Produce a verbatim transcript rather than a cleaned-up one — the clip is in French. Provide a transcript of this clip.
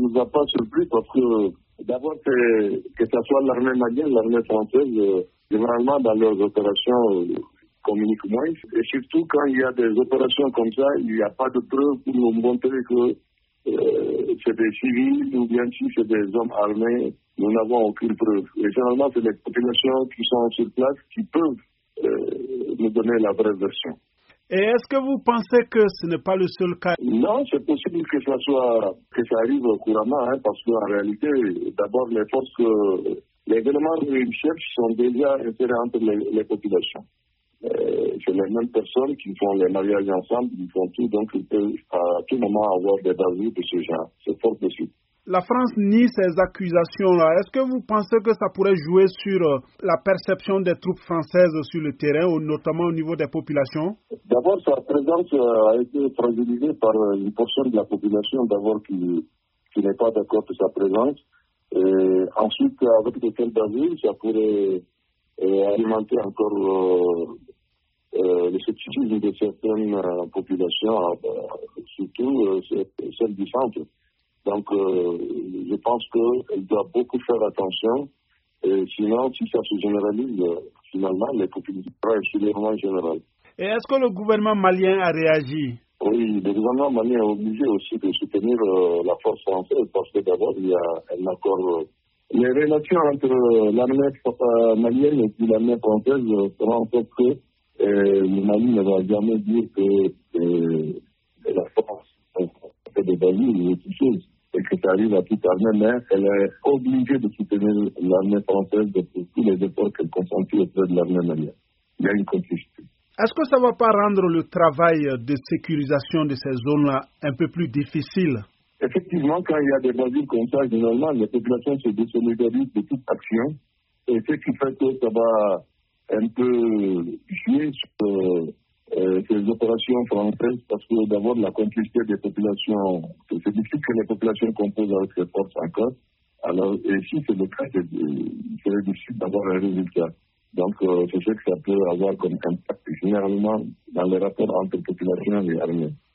nous a pas surpris parce que d'abord, c'est, que ce soit l'armée malienne, l'armée française, euh, généralement dans leurs opérations euh, communiquent moins. Et surtout quand il y a des opérations comme ça, il n'y a pas de preuves pour nous montrer que euh, c'est des civils ou bien si c'est des hommes armés, nous n'avons aucune preuve. Et généralement, c'est les populations qui sont sur place qui peuvent euh, nous donner la vraie version. Et est-ce que vous pensez que ce n'est pas le seul cas? Non, c'est possible que ça soit que ça arrive couramment, hein, parce qu'en réalité, d'abord les forces, euh, les éléments de chef sont déjà insérés entre les, les populations. Euh, c'est les mêmes personnes qui font les mariages ensemble, qui font tout, donc ils peuvent à tout moment avoir des bavures de ce genre. C'est fort possible. La France nie ces accusations-là. Est-ce que vous pensez que ça pourrait jouer sur euh, la perception des troupes françaises sur le terrain, ou notamment au niveau des populations? D'abord, sa présence euh, a été fragilisée par une portion de la population, d'abord qui, qui n'est pas d'accord de sa présence. Et ensuite, avec de telles bavures, ça pourrait euh, alimenter encore euh, euh, le scepticisme de certaines euh, populations, euh, surtout euh, celles du centre. Donc, euh, je pense qu'elle doit beaucoup faire attention. Et sinon, si ça se généralise, euh, finalement, les populations seront extrêmement générales. Et est-ce que le gouvernement malien a réagi? Oui, le gouvernement malien est obligé aussi de soutenir euh, la force française parce que d'abord, il y a un accord. Euh, les relations entre euh, l'armée euh, malienne et puis l'armée française euh, feront en sorte que euh, le Mali ne va jamais dire que euh, la France fait des bavures ou autre chose. Et que ça arrive à toute armée, mais elle est obligée de soutenir l'armée française pour tous les efforts qu'elle consentit auprès de l'armée malienne. Il y a une complicité. Est-ce que ça ne va pas rendre le travail de sécurisation de ces zones-là un peu plus difficile? Effectivement, quand il y a des bavures comme ça, généralement, les populations se désolidarisent de toute action. Et ce qui fait que ça va un peu jouer sur euh, Euh, ces opérations françaises, parce que d'abord la complicité des populations, c'est difficile que les populations composent avec ces forces encore. Alors, et si c'est le cas, il serait difficile d'avoir un résultat. Donc, euh, c'est ce que ça peut avoir comme impact généralement dans les rapports entre population et armée.